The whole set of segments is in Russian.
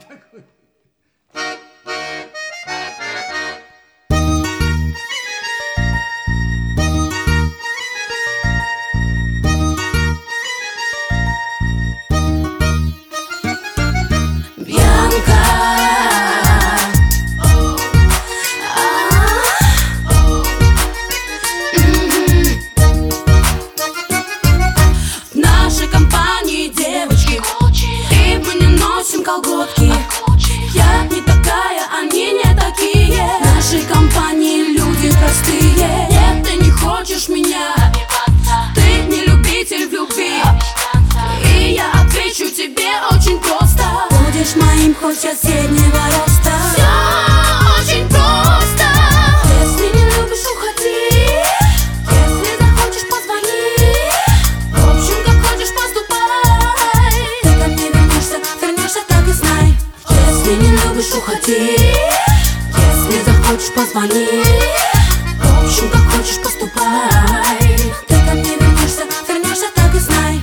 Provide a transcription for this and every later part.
такой. Колготки. Я не такая, они не такие. В нашей компании люди простые. Нет, ты не хочешь меня, ты не любитель в любви. И я отвечу тебе очень просто: будешь моим хоть соседнего роста. Все очень просто. Если не любишь, уходи. Если захочешь, позвони. В общем, как хочешь, поступай. Ты ко мне вернешься, так и знай. Если не любишь, уходи. Если захочешь, позвони. В общем, как хочешь, поступай. Ты ко мне вернешься, так и знай.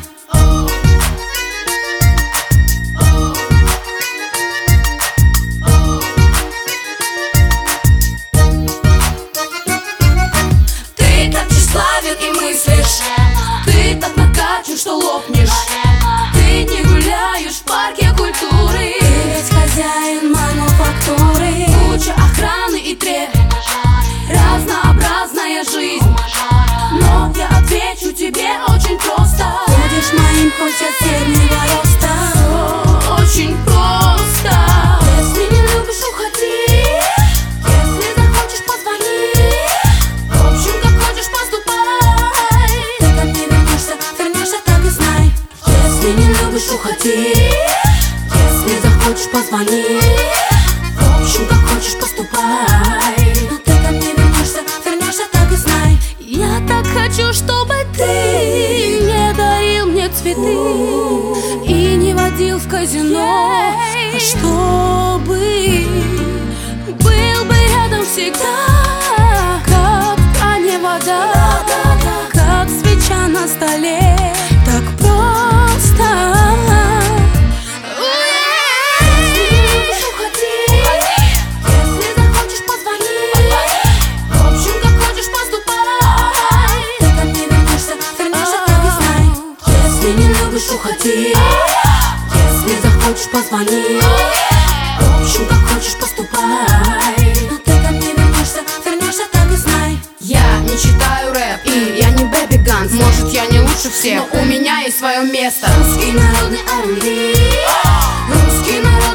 Ты так тщеславен и мыслишь, ты так накачан, что лопнешь. Ты не гуляешь в парке культуры. Ты ведь хозяин мануфактуры. Куча охраны и треп, разнообразная жизнь. Но я отвечу тебе очень просто: будешь моим хоть соседнего роста. Очень просто. Если не любишь, уходи. Если захочешь, позвони. В общем, как хочешь, поступай. Ты ко мне вернешься, так и знай. Если не любишь, уходи. Если захочешь, позвони. В общем, как хочешь, поступай. Но ты ко мне вернешься, так и знай. Я так хочу, чтобы ты не дарил мне цветы и не водил в казино, а чтобы был бы рядом всегда, как в кране вода, как свеча на столе. Так просто. Если не любишь, уходи. Если захочешь, позвони. В общем, как хочешь, поступай. Ты ко мне вернешься, так и знай. Если не любишь, уходи. Если захочешь, позвони. В общем, как хочешь, поступай. Но ты ко мне вернешься, так и знай. Я не читаю рэп, и я не Бэби Ганс. Может, я не лучше всех, но у меня есть свое место. Русский народный R&B. Русский народный